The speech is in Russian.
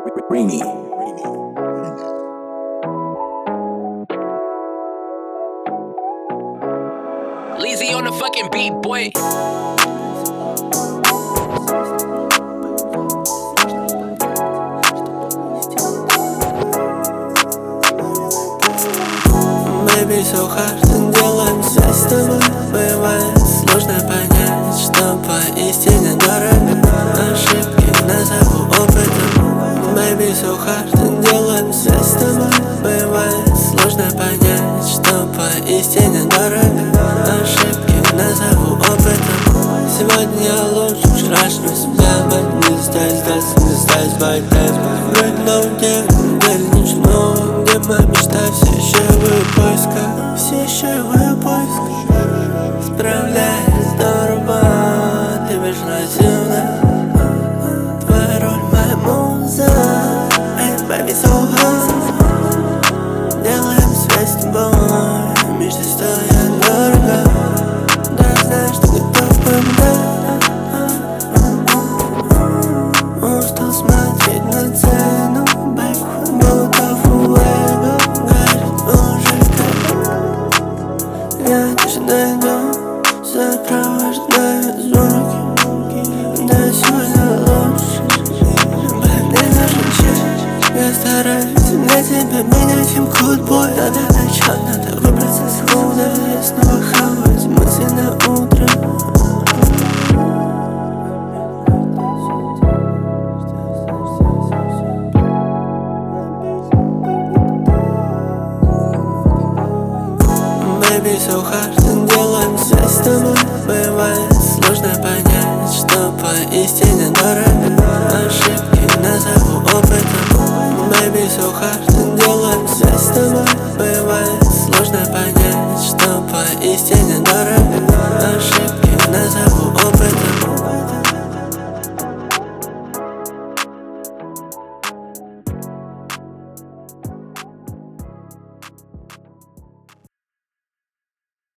Rainy. Lazy on the fucking beat, boy. Baby, so hard, делаем связь с тобой. Бывает сложно понять, что поистине дорого. Ошибки назову опытом. Baby, so hard, делаем связь с тобой. Бывает сложно понять, что поистине дорого. Ошибки назову опытом. Сегодня я лучше вчерашнего себя. Не здесь, не здесь, быть на уде, ничего. Где моя мечта, все еще в ее поисках. Все еще в ее поисках. Справляюсь здорово, ты безразлична. Твоя роль моя муза. Эй, baby, so hard. Делаем связь с тобой. Мечты стоят дорого. Да, я знаю, что готов помогать. Устал смотреть на цену. Будто фуэго горит мужика. Я даже найду, сопровождаю звуки. Да, сегодня лучше. Мне нужен час. Я стараюсь для тебя менять им код бой. Надо начать, надо выбраться с хода. Я снова хаваюсь мысли на утро. Baby, so hard, делаем связь с тобой. Бывает сложно понять, что поистине дорого. Ошибки назову опытом. Baby, so hard, делаем связь с тобой. Бывает сложно понять, что поистине дорого. Ошибки назову опытом.